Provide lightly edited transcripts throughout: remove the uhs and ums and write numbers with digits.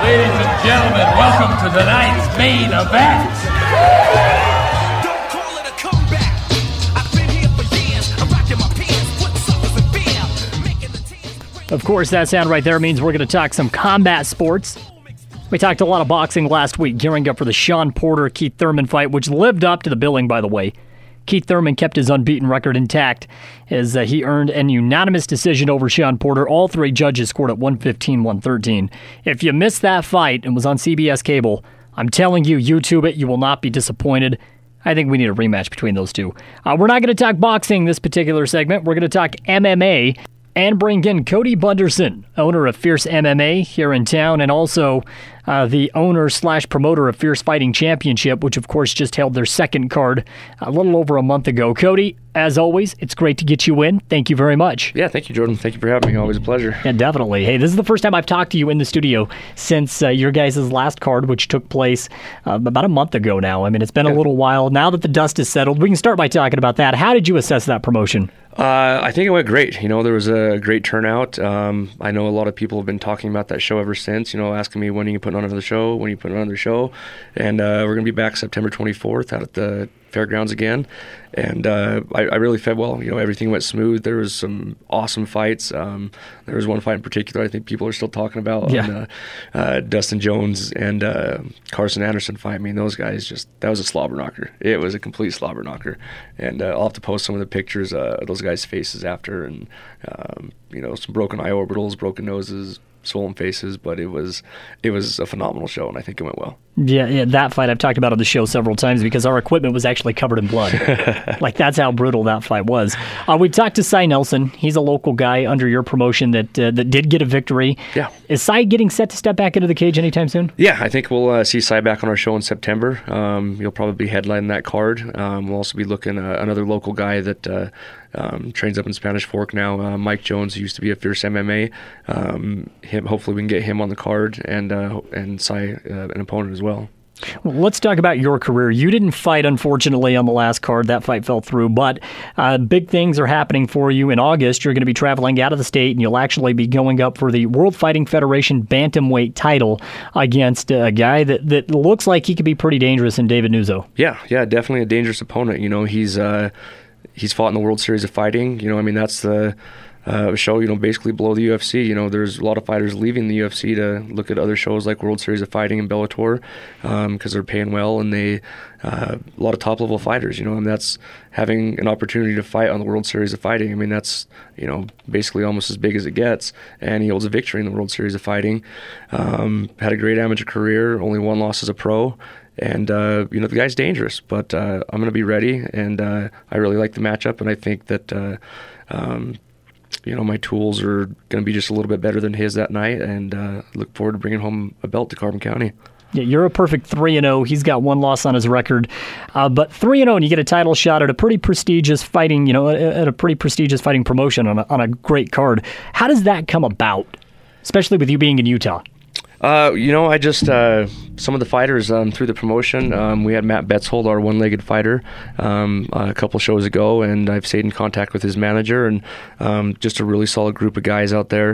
Ladies and gentlemen, welcome to tonight's main event. Don't call it a comeback. I've been here for years. I'm rocking my pants, putting suckers in fear, making the teams. Of course, that sound right there means we're going to talk some combat sports. We talked a lot of boxing last week, gearing up for the Shawn Porter-Keith Thurman fight, which lived up to the billing, by the way. Keith Thurman kept his unbeaten record intact as he earned an unanimous decision over Shawn Porter. All three judges scored at 115-113. If you missed that fight and was on CBS Cable, I'm telling you, YouTube it. You will not be disappointed. I think we need a rematch between those two. We're not going to talk boxing this particular segment. We're going to talk MMA and bring in Cody Bunderson, owner of Fierce MMA here in town, and also the owner/promoter of Fierce Fighting Championship, which of course just held their second card a little over a month ago. Cody, as always, it's great to get you in. Thank you very much. Yeah, thank you, Jordan. Thank you for having me. Always a pleasure. Yeah, definitely. Hey, this is the first time I've talked to you in the studio since your guys' last card, which took place about a month ago now. I mean, it's been a little while. Now that the dust is settled, we can start by talking about that. How did you assess that promotion? I think it went great. You know, there was a great turnout. I know a lot of people have been talking about that show ever since, you know, asking me when are you putting on another show, when are you putting on another show. And we're going to be back September 24th out at the fairgrounds again. And I really fed well. You know, everything went smooth. There was some awesome fights. There was one fight in particular I think people are still talking about. Yeah. Dustin Jones and Carson Anderson fight. I mean, those guys that was a slobber knocker. It was a complete slobber knocker. And I'll have to post some of the pictures of those guys' faces after. And, you know, some broken eye orbitals, broken noses, swollen faces, but it was a phenomenal show, and I think it went well. Yeah, that fight I've talked about on the show several times because our equipment was actually covered in blood. Like, that's how brutal that fight was. We talked to Cy Nelson. He's a local guy under your promotion that did get a victory. Yeah. Is Cy getting set to step back into the cage anytime soon? Yeah, I think we'll see Cy back on our show in September. You'll probably be headlining that card. We'll also be looking at another local guy that trains up in Spanish Fork now, Mike Jones, who used to be at Fierce MMA. Hopefully we can get him on the card and Cy an opponent as well. Well, let's talk about your career. You didn't fight, unfortunately, on the last card. That fight fell through, but big things are happening for you. In August, you're going to be traveling out of the state, and you'll actually be going up for the World Fighting Federation bantamweight title against a guy that looks like he could be pretty dangerous in David Nuzzo. Yeah, definitely a dangerous opponent. You know, he's fought in the World Series of Fighting. You know, I mean, that's the show, you know, basically below the UFC. You know, there's a lot of fighters leaving the UFC to look at other shows like World Series of Fighting and Bellator because they're paying well, and a lot of top-level fighters, you know, and that's having an opportunity to fight on the World Series of Fighting. I mean, that's, you know, basically almost as big as it gets, and he holds a victory in the World Series of Fighting. Had a great amateur career, only one loss as a pro. And, you know, the guy's dangerous, but I'm going to be ready, and I really like the matchup, and I think that, you know, my tools are going to be just a little bit better than his that night, and look forward to bringing home a belt to Carbon County. Yeah, you're a perfect 3-0. He's got one loss on his record, but 3-0, and you get a title shot at a pretty prestigious fighting, you know, at a pretty prestigious fighting promotion on a great card. How does that come about, especially with you being in Utah? You know, I just some of the fighters through the promotion. We had Matt Betzold, our one-legged fighter, a couple shows ago, and I've stayed in contact with his manager, and just a really solid group of guys out there.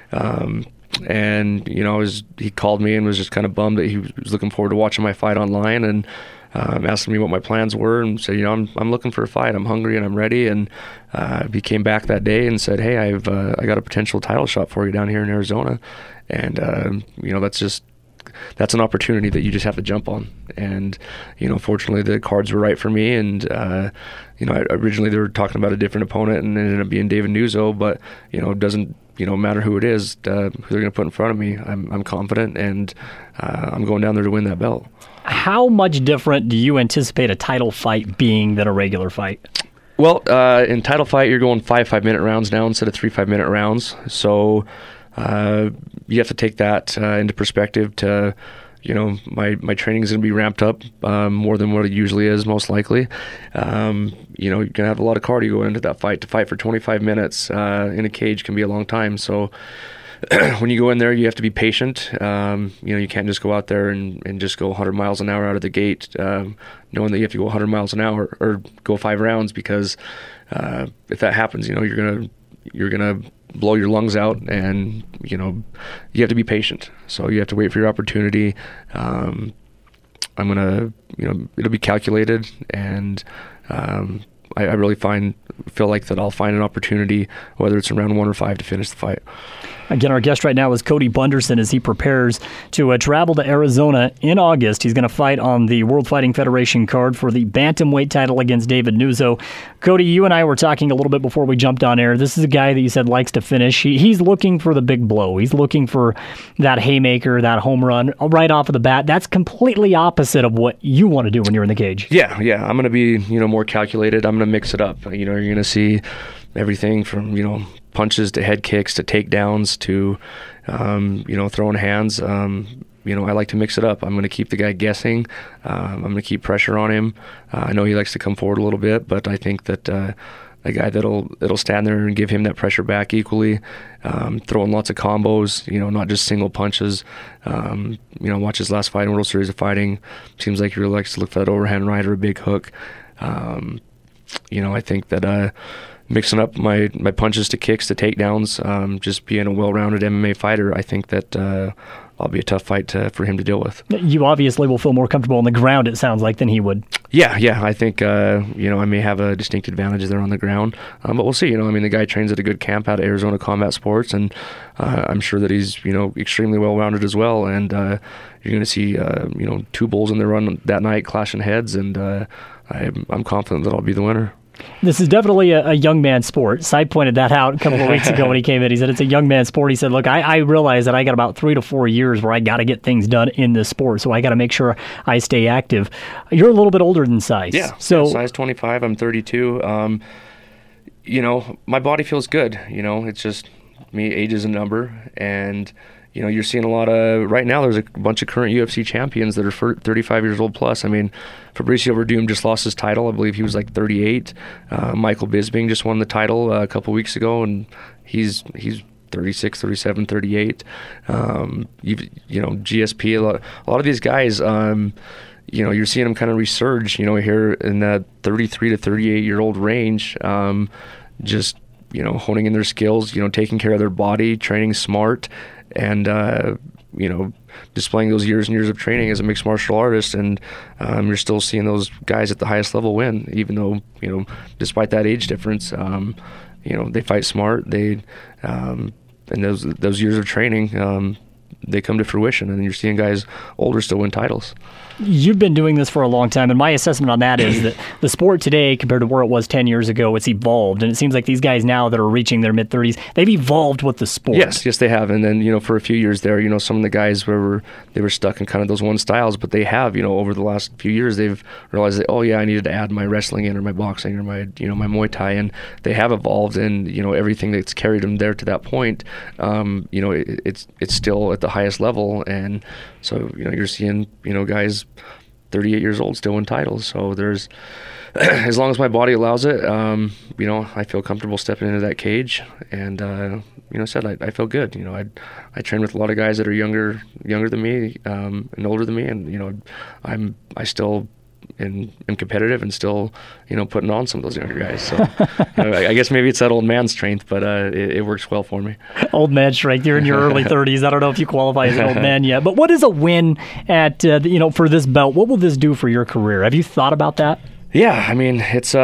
And you know, he called me and was just kind of bummed that he was looking forward to watching my fight online, and asking me what my plans were, and said, you know, I'm looking for a fight. I'm hungry and I'm ready. And he came back that day and said, hey, I got a potential title shot for you down here in Arizona. And you know, that's an opportunity that you just have to jump on. And you know, fortunately the cards were right for me. And you know, originally they were talking about a different opponent, and it ended up being David Nuzzo. But you know, it doesn't matter who it is, who they're going to put in front of me. I'm confident, and I'm going down there to win that belt. How much different do you anticipate a title fight being than a regular fight? Well, in title fight, you're going 5-5-minute rounds now instead of 3-5-minute rounds. So you have to take that into perspective. To, you know, my training is going to be ramped up more than what it usually is, most likely. You know, you're going to have a lot of cardio going into that fight. To fight for 25 minutes in a cage can be a long time. So when you go in there, you have to be patient. You know, you can't just go out there and just go 100 miles an hour out of the gate, knowing that you have to go 100 miles an hour or go 5 rounds, because if that happens, you know, you're going to you're gonna blow your lungs out, and you have to be patient. So you have to wait for your opportunity. I'm gonna, it'll be calculated, and I really feel like that I'll find an opportunity, whether it's in round 1 or 5, to finish the fight. Again, our guest right now is Cody Bunderson as he prepares to travel to Arizona in August. He's going to fight on the World Fighting Federation card for the bantamweight title against David Nuzzo. Cody, you and I were talking a little bit before we jumped on air. This is a guy that you said likes to finish. He's looking for the big blow. He's looking for that haymaker, that home run right off of the bat. That's completely opposite of what you want to do when you're in the cage. Yeah. I'm going to be, more calculated. I'm going to mix it up. You're going to see everything from, punches to head kicks to takedowns to, throwing hands. I like to mix it up. I'm going to keep the guy guessing. I'm going to keep pressure on him. I know he likes to come forward a little bit, but I think that a guy it'll stand there and give him that pressure back equally, throwing lots of combos, not just single punches. Watch his last fight in World Series of Fighting. Seems like he really likes to look for that overhand right or a big hook. I think that mixing up my punches to kicks to takedowns, just being a well-rounded MMA fighter, I think that I'll be a tough fight for him to deal with. You obviously will feel more comfortable on the ground, it sounds like, than he would. Yeah. I think, I may have a distinct advantage there on the ground. But we'll see. The guy trains at a good camp out of Arizona Combat Sports, and I'm sure that he's, extremely well-rounded as well. And you're going to see, 2 bulls in the run that night clashing heads, and I'm confident that I'll be the winner. This is definitely a young man's sport. Cy pointed that out a couple of weeks ago when he came in. He said it's a young man's sport. He said, look, I realize that I got about 3 to 4 years where I got to get things done in this sport, so I got to make sure I stay active. You're a little bit older than Cy. Yeah, so size 25, I'm 32. My body feels good. It's just me, age is a number, and you're seeing a lot of, right now there's a bunch of current UFC champions that are 35 years old plus. Fabricio Verdum just lost his title. I believe he was like 38. Michael Bisping just won the title a couple weeks ago, and he's 36, 37, 38. GSP, a lot of these guys, you're seeing them kind of resurge, here in that 33 to 38-year-old range, just, honing in their skills, taking care of their body, training smart, and displaying those years and years of training as a mixed martial artist. And you're still seeing those guys at the highest level win, even though despite that age difference, they fight smart. They and those years of training, they come to fruition, and you're seeing guys older still win titles. You've been doing this for a long time, and my assessment on that is that the sport today, compared to where it was 10 years ago, it's evolved, and it seems like these guys now that are reaching their mid-30s, they've evolved with the sport. Yes, they have. And then, for a few years there, some of the guys were stuck in kind of those one styles, but they have, over the last few years, they've realized that, I needed to add my wrestling in, or my boxing, or my, my Muay Thai, and they have evolved, and, everything that's carried them there to that point, it's still at the highest level. And so, you're seeing, guys 38 years old still win titles. So there's, as long as my body allows it, I feel comfortable stepping into that cage. And, I feel good. I train with a lot of guys that are younger than me, and older than me. And, I still am competitive and still, putting on some of those younger guys. So, I guess maybe it's that old man strength, but it works well for me. Old man strength. You're in your early 30s. I don't know if you qualify as an old man yet. But what is a win at, for this belt? What will this do for your career? Have you thought about that? Yeah, it's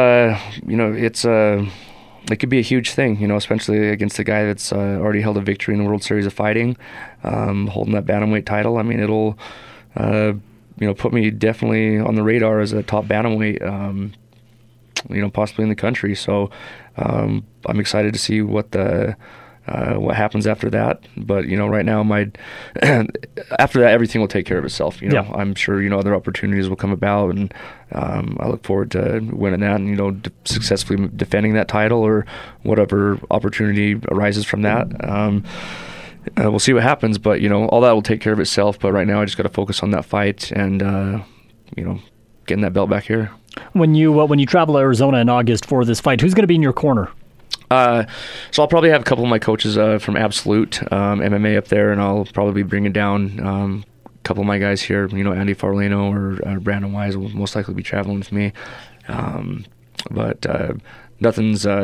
it could be a huge thing, especially against the guy that's already held a victory in the World Series of Fighting, holding that bantamweight title. It'll put me definitely on the radar as a top bantamweight, possibly in the country. So I'm excited to see what happens after that. But right now, after that, everything will take care of itself. I'm sure other opportunities will come about, and I look forward to winning that, and successfully defending that title, or whatever opportunity arises from that. We'll see what happens, but all that will take care of itself. But right now, I just got to focus on that fight and getting that belt back here. When you travel to Arizona in August for this fight, who's going to be in your corner? So I'll probably have a couple of my coaches from Absolute MMA up there, and I'll probably be bringing down a couple of my guys here. Andy Farleno or Brandon Wise will most likely be traveling with me. But nothing's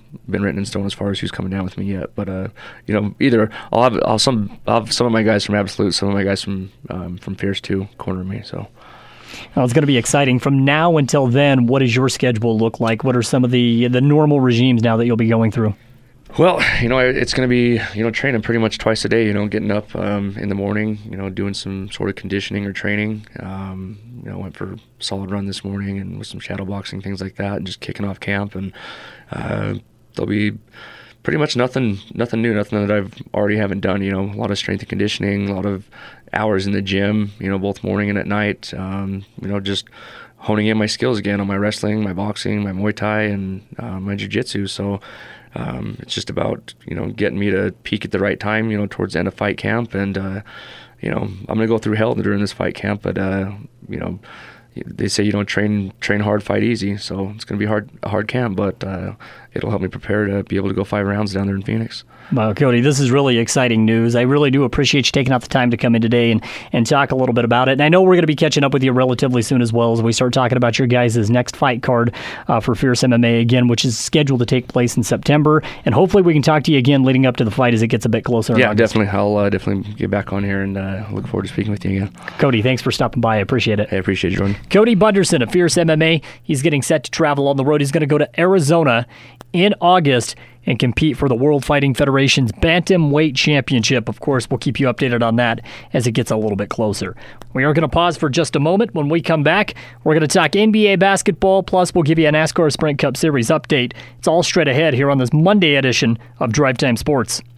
been written in stone as far as who's coming down with me yet. But either I'll have some of my guys from Absolute, some of my guys from Fierce too corner me. So. Well, it's going to be exciting. From now until then, what does your schedule look like? What are some of the normal regimes now that you'll be going through? Well, it's going to be, training pretty much twice a day, getting up in the morning, doing some sort of conditioning or training. Went for a solid run this morning and with some shadow boxing, things like that, and just kicking off camp. And there'll be pretty much nothing new, nothing that I've already haven't done. A lot of strength and conditioning, a lot of hours in the gym, both morning and at night. Just honing in my skills again on my wrestling, my boxing, my Muay Thai, and my jiu-jitsu. So it's just about getting me to peak at the right time, towards the end of fight camp. And I'm gonna go through hell during this fight camp, but they say train hard, fight easy. So it's gonna be a hard camp, but it'll help me prepare to be able to go 5 rounds down there in Phoenix. Well, Cody, this is really exciting news. I really do appreciate you taking out the time to come in today and talk a little bit about it. And I know we're going to be catching up with you relatively soon as well as we start talking about your guys' next fight card for Fierce MMA again, which is scheduled to take place in September. And hopefully we can talk to you again leading up to the fight as it gets a bit closer. Yeah, definitely. I'll definitely get back on here and look forward to speaking with you again. Cody, thanks for stopping by. I appreciate it. I appreciate you, Jordan. Cody Bunderson of Fierce MMA. He's getting set to travel on the road. He's going to go to Arizona in August and compete for the World Fighting Federation's Bantamweight Championship. Of course, we'll keep you updated on that as it gets a little bit closer. We are going to pause for just a moment. When we come back, we're going to talk NBA basketball, plus we'll give you a NASCAR Sprint Cup Series update. It's all straight ahead here on this Monday edition of Drive Time Sports.